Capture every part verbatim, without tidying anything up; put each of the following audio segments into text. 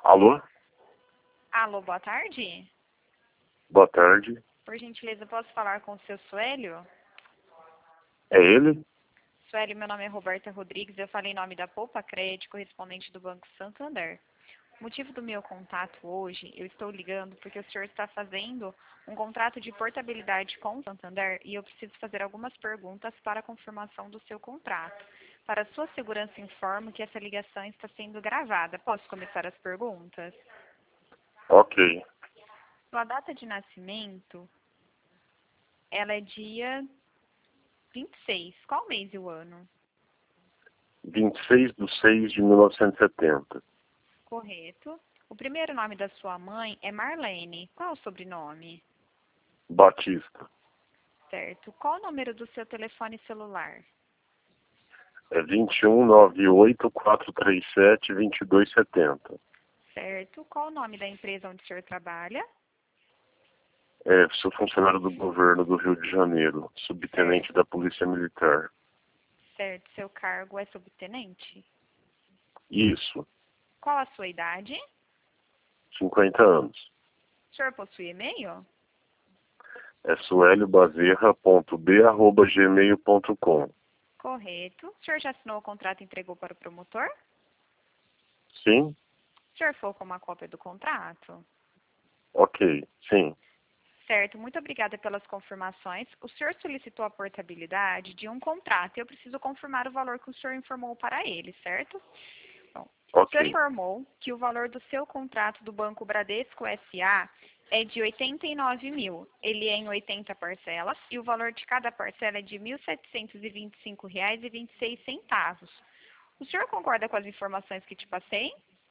Alô? Alô, boa tarde. Boa tarde. Por gentileza, posso falar com o seu Suélio? É ele? Suélio, meu nome é Roberta Rodrigues, eu falei em nome da Poupa Crédito, correspondente do Banco Santander. O motivo do meu contato hoje, eu estou ligando porque o senhor está fazendo um contrato de portabilidade com o Santander e eu preciso fazer algumas perguntas para a confirmação do seu contrato. Para sua segurança, informo que essa ligação está sendo gravada. Posso começar as perguntas? Ok. Sua data de nascimento, ela é dia vinte e seis. Qual mês e o ano? vinte e seis de seis de mil novecentos e setenta. Correto. O primeiro nome da sua mãe é Marlene. Qual o sobrenome? Batista. Certo. Qual o número do seu telefone celular? É vinte e um, noventa e oito, quatrocentos e trinta e sete, vinte e dois setenta. Certo. Qual o nome da empresa onde o senhor trabalha? É, sou funcionário do governo do Rio de Janeiro, subtenente da Polícia Militar. Certo. Seu cargo é subtenente? Isso. Qual a sua idade? cinquenta anos. O senhor possui e-mail? É sueliobazerra ponto b arroba gmail ponto com. Correto. O senhor já assinou o contrato e entregou para o promotor? Sim? O senhor for com uma cópia do contrato? Ok. Sim. Certo, muito obrigada pelas confirmações. O senhor solicitou a portabilidade de um contrato e eu preciso confirmar o valor que o senhor informou para ele, certo? Bom, o senhor Ok. informou que o valor do seu contrato do Banco Bradesco S A é de oitenta e nove mil. Ele é em oitenta parcelas e o valor de cada parcela é de mil setecentos e vinte e cinco reais e vinte e seis centavos. O senhor concorda com as informações que te passei?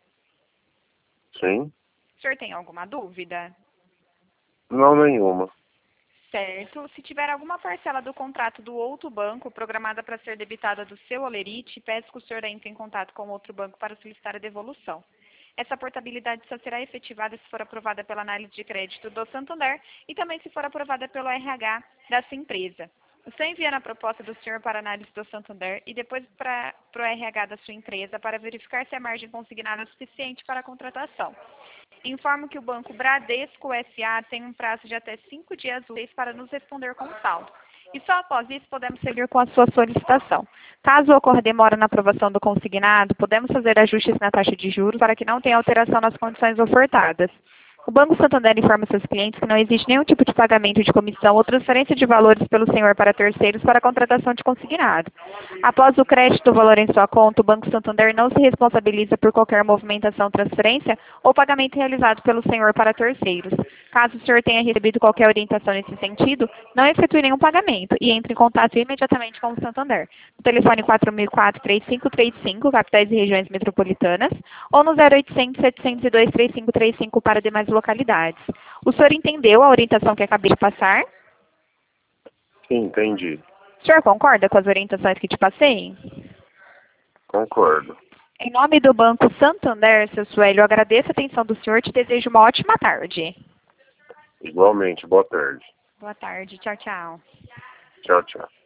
Sim? O senhor tem alguma dúvida? Não, nenhuma. Certo. Se tiver alguma parcela do contrato do outro banco programada para ser debitada do seu holerite, peço que o senhor entre em contato com outro banco para solicitar a devolução. Essa portabilidade só será efetivada se for aprovada pela análise de crédito do Santander e também se for aprovada pelo R H da sua empresa. O senhor envia a proposta do senhor para a análise do Santander e depois para, para o R H da sua empresa para verificar se a margem consignada é suficiente para a contratação. Informo que o Banco Bradesco S A tem um prazo de até cinco dias úteis para nos responder com saldo. E só após isso podemos seguir com a sua solicitação. Caso ocorra demora na aprovação do consignado, podemos fazer ajustes na taxa de juros para que não tenha alteração nas condições ofertadas. O Banco Santander informa seus clientes que não existe nenhum tipo de pagamento de comissão ou transferência de valores pelo senhor para terceiros para a contratação de consignado. Após o crédito do valor em sua conta, o Banco Santander não se responsabiliza por qualquer movimentação, transferência ou pagamento realizado pelo senhor para terceiros. Caso o senhor tenha recebido qualquer orientação nesse sentido, não efetue nenhum pagamento e entre em contato imediatamente com o Santander. No telefone quatro mil e quatro, três cinco três cinco, capitais e regiões metropolitanas, ou no zero oitocentos, setecentos e dois, três cinco três cinco para demais localidades. O senhor entendeu a orientação que acabei de passar? Sim, entendi. O senhor concorda com as orientações que te passei? Concordo. Em nome do Banco Santander, seu Suélio, eu agradeço a atenção do senhor e te desejo uma ótima tarde. Igualmente. Boa tarde. Boa tarde. Tchau, tchau. Tchau, tchau.